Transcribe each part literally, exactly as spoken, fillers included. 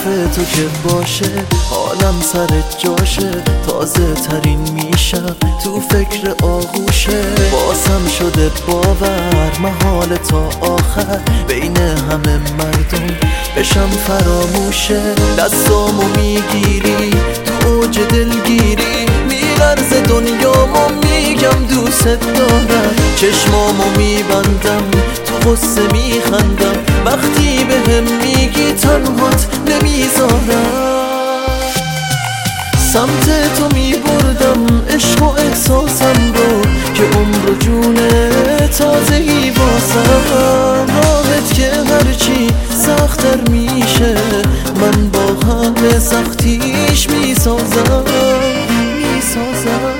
تو که باشه حالم سر جاشه، تازه ترین میشم تو فکر آغوشه. بازم شده باور محال تا آخر بین همه مردم بشم فراموشه. دستامو میگیری تو اوج دلگیری، میلرزه دنیامو میگم دوست دارم. چشمامو میبندم تو غصه میخندم، وقتی به هم میگی تنهات نمیذارم. سمت تو میبردم عشق و احساسم رو که عمر و جون تازه‌ای واسم. راحت که هرچی سخت‌تر میشه من با همه سختیش میسازم میسازم.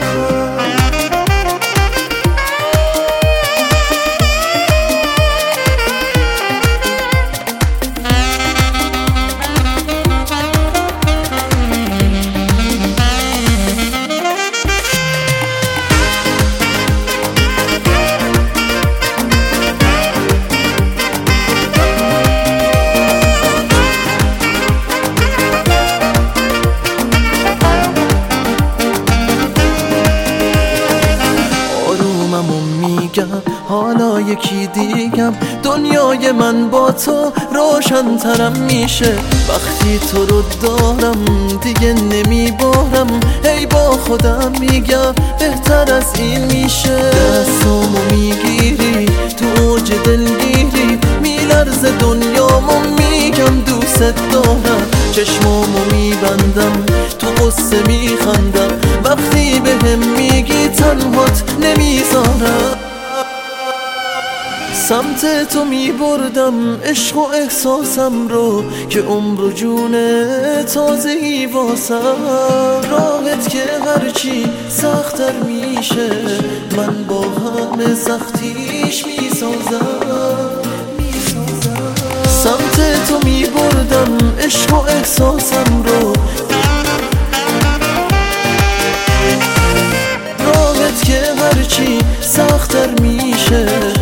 حالا یکی دیگم دنیای من با تو روشن ترم میشه. وقتی تو رو دارم دیگه نمیبارم، هی با خودم میگم بهتر از این میشه. دستامو میگیری تو اوج دلگیری، میلرزه دنیامو میگم دوست دارم. چشمامو میبندم تو قصه میخندم، وقتی به هم میگی تنهات نمیذارم. سمت تو میبردم عشق و احساسم رو که عمر و جون تازه‌ای واسم. راحت که هرچی سخت‌تر میشه من با همه سختیش میسازم میسازم. سمت تو میبردم عشق و احساسم رو، راحت که هرچی سخت‌تر میشه